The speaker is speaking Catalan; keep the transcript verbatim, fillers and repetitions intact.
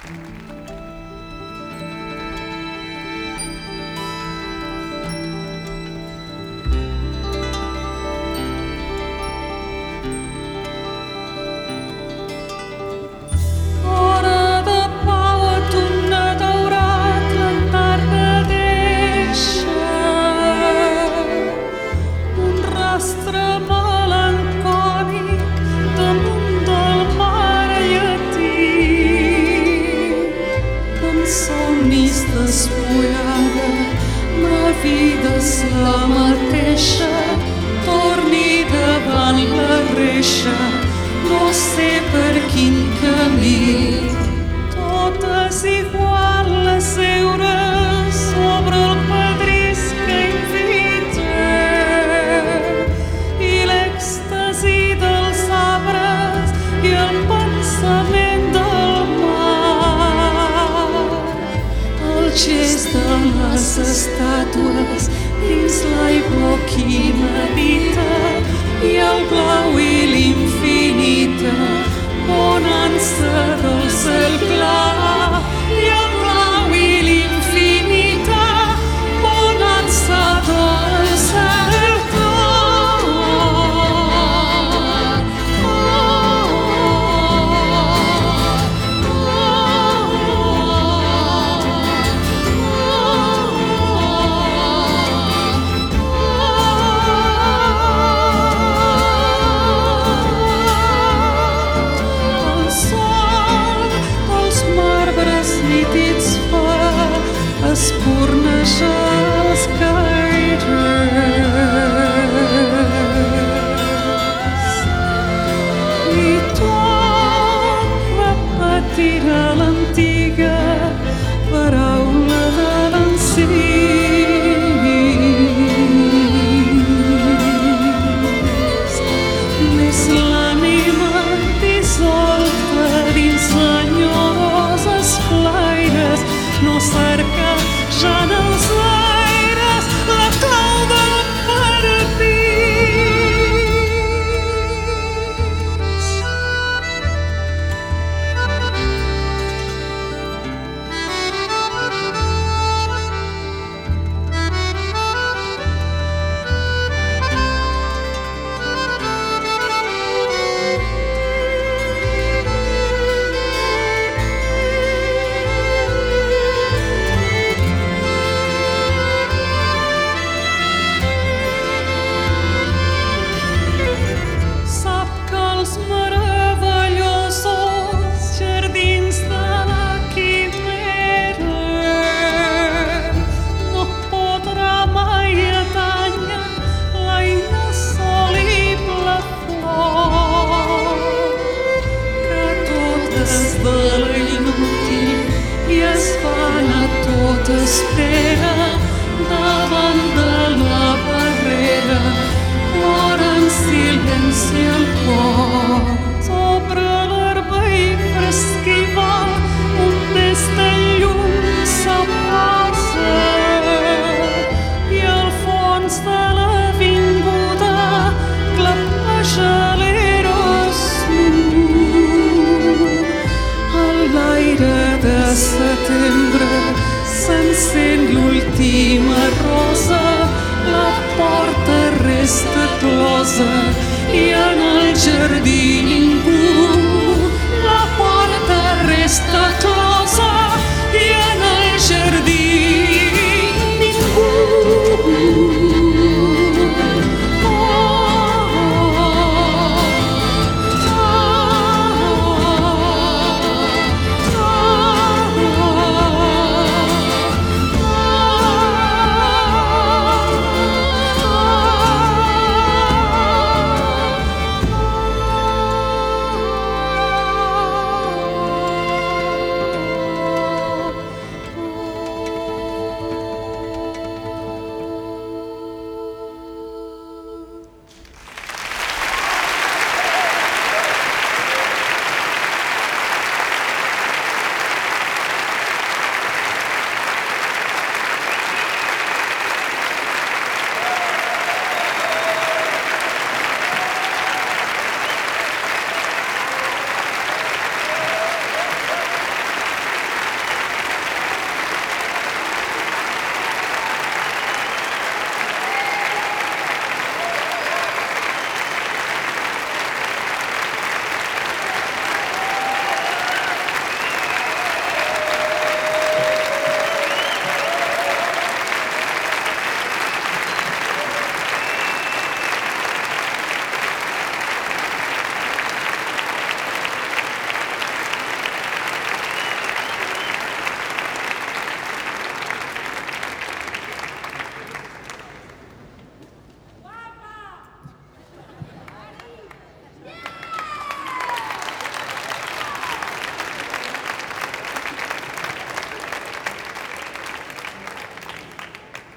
Despullada, la vida és la mateixa, torni davant la reixa, no sé per quin camí. Tot és igual a seure sobre el pedrís que invita i l'èxtasi dels arbres i el pensament del gest de les estàtues dins l'aigua qui medita i el blau i l'infinita bonança del cel clar i el blau i l'infinita bonança del cel clar. Espurnejar els caires i tot repetirà l'antiga paraula de l'encís. Més l'ànima dissolta dins l'enyoroses flaires no cerca ja en els aires la clau del paradís. Espera davant de la barrera, plora en silenci el cor. Sobre l'herba i fresquival un des de llum s'aposa i al fons de l'avinguda clapeja l'eros nu. A l'aire de setembre s'encén l'última rosa, la porta resta closa i en el jardí ningú. La porta resta closa